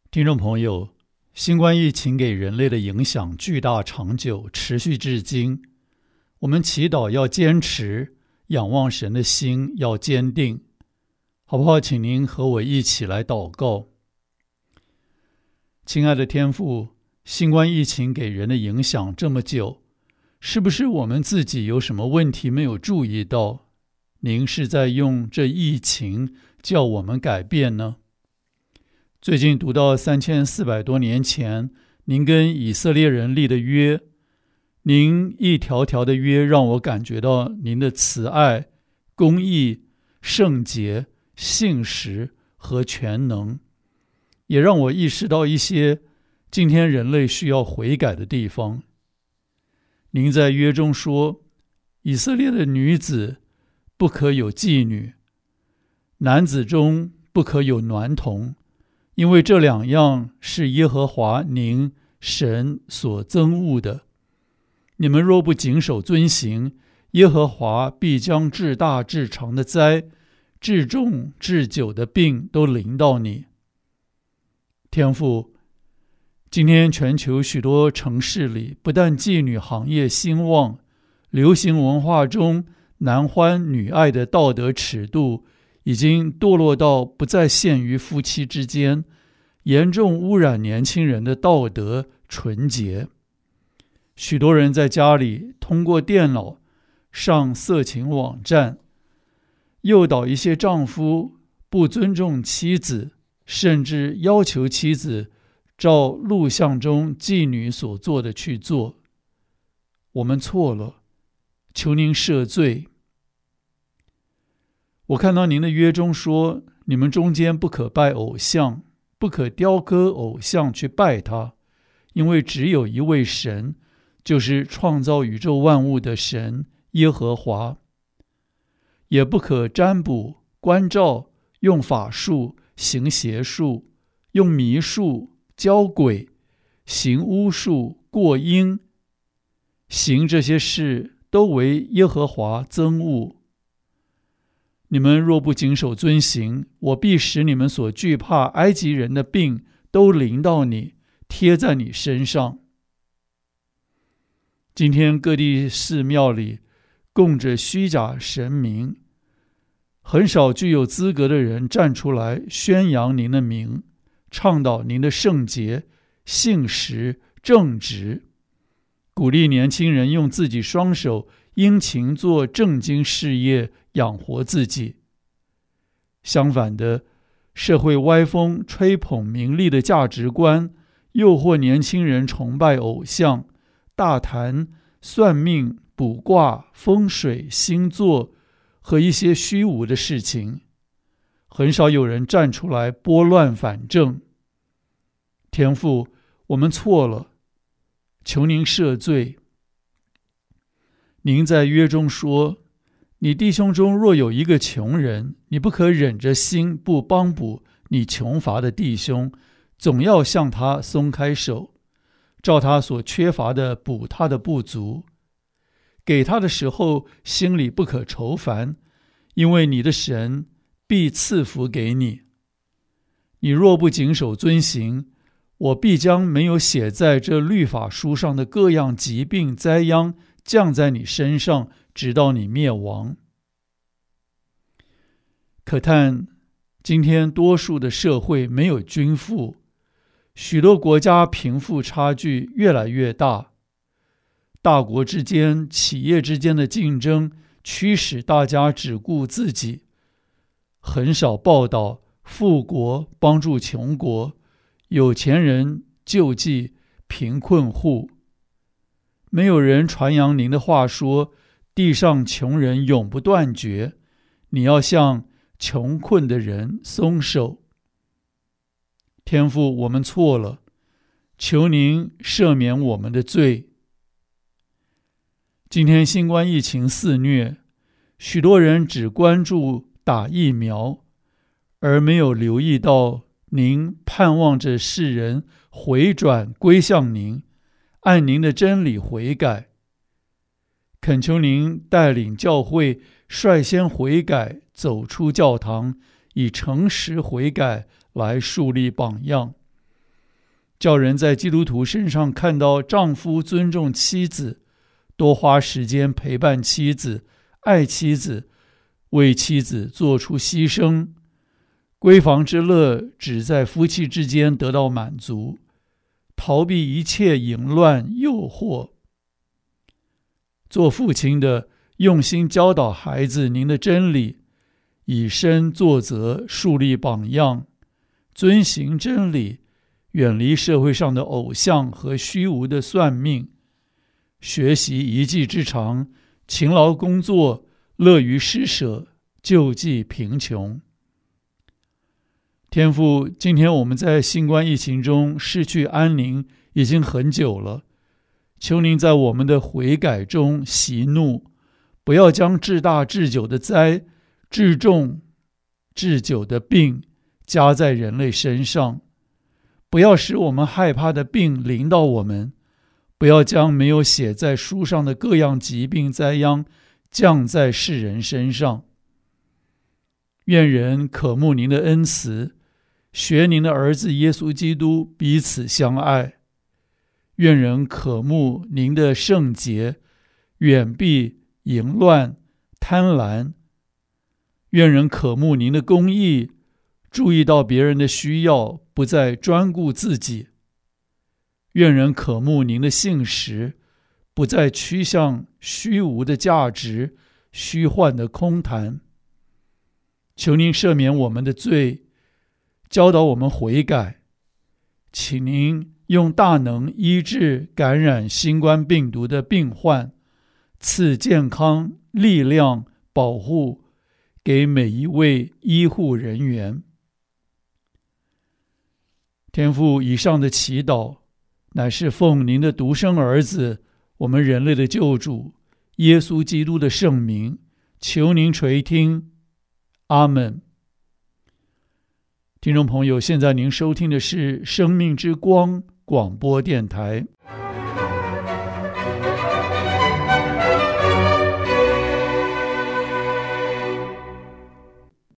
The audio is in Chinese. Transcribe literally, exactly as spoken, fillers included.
听众朋友，新冠疫情给人类的影响巨大长久，持续至今。我们祈祷要坚持，仰望神的心要坚定，好不好？请您和我一起来祷告。亲爱的天父，新冠疫情给人的影响这么久，是不是我们自己有什么问题没有注意到？您是在用这疫情叫我们改变呢？最近读到三千四百多年前您跟以色列人立的约，您一条条的约让我感觉到您的慈爱、公义、圣洁、信实和全能，也让我意识到一些今天人类需要悔改的地方。您在约中说，以色列的女子不可有妓女，男子中不可有娈童，因为这两样是耶和华您神所憎恶的。你们若不谨守遵行，耶和华必将至大至长的灾、至重至久的病都临到你。天父，今天全球许多城市里，不但妓女行业兴旺，流行文化中男欢女爱的道德尺度已经堕落到不再限于夫妻之间，严重污染年轻人的道德纯洁。许多人在家里通过电脑上色情网站，诱导一些丈夫不尊重妻子，甚至要求妻子照录像中妓女所做的去做。我们错了，求您赦罪。我看到您的约中说，你们中间不可拜偶像，不可雕刻偶像去拜他，因为只有一位神，就是创造宇宙万物的神耶和华。也不可占卜、观照、用法术、行邪术、用迷术、教鬼、行巫术、过阴，行这些事都为耶和华憎恶。你们若不谨守遵行，我必使你们所惧怕埃及人的病都临到你，贴在你身上。今天各地寺庙里供着虚假神明，很少具有资格的人站出来宣扬您的名，倡导您的圣洁、信实、正直，鼓励年轻人用自己双手殷勤做正经事业，养活自己。相反的，社会歪风吹捧名利的价值观，诱惑年轻人崇拜偶像，大谈算命、卜卦、风水、星座和一些虚无的事情，很少有人站出来拨乱反正。天父，我们错了，求您赦罪。您在约中说，你弟兄中若有一个穷人，你不可忍着心不帮补你穷乏的弟兄，总要向他松开手，照他所缺乏的补他的不足。给他的时候心里不可愁烦，因为你的神必赐福给你。你若不谨守遵行，我必将没有写在这律法书上的各样疾病灾殃降在你身上，直到你灭亡。可叹今天多数的社会没有均富，许多国家贫富差距越来越大，大国之间、企业之间的竞争驱使大家只顾自己，很少报道富国帮助穷国，有钱人救济贫困户。没有人传扬您的话说，地上穷人永不断绝，你要向穷困的人松手。天父，我们错了，求您赦免我们的罪。今天新冠疫情肆虐，许多人只关注打疫苗，而没有留意到您盼望着世人回转归向您，按您的真理悔改。恳求您带领教会率先悔改，走出教堂，以诚实悔改来树立榜样， 叫人在基督徒身上看到丈夫尊重妻子，多花时间陪伴妻子，爱妻子，为妻子做出牺牲。闺房之乐只在夫妻之间得到满足，逃避一切淫乱诱惑。做父亲的用心教导孩子您的真理，以身作则，树立榜样，遵行真理，远离社会上的偶像和虚无的算命，学习一技之长，勤劳工作，乐于施舍，救济贫穷。天父，今天我们在新冠疫情中失去安宁已经很久了，求您在我们的悔改中息怒，不要将至大至久的灾、至重至久的病加在人类身上，不要使我们害怕的病临到我们，不要将没有写在书上的各样疾病灾殃降在世人身上。愿人渴慕您的恩慈，学您的儿子耶稣基督彼此相爱。愿人渴慕您的圣洁，远避淫乱贪婪。愿人渴慕您的公义，注意到别人的需要，不再专顾自己。愿人渴慕您的信实，不再趋向虚无的价值，虚幻的空谈。求您赦免我们的罪，教导我们悔改，请您用大能医治感染新冠病毒的病患，赐健康、力量、保护给每一位医护人员。天父，以上的祈祷乃是奉您的独生儿子，我们人类的救主耶稣基督的圣名，求您垂听。阿们。听众朋友，现在您收听的是生命之光广播电台。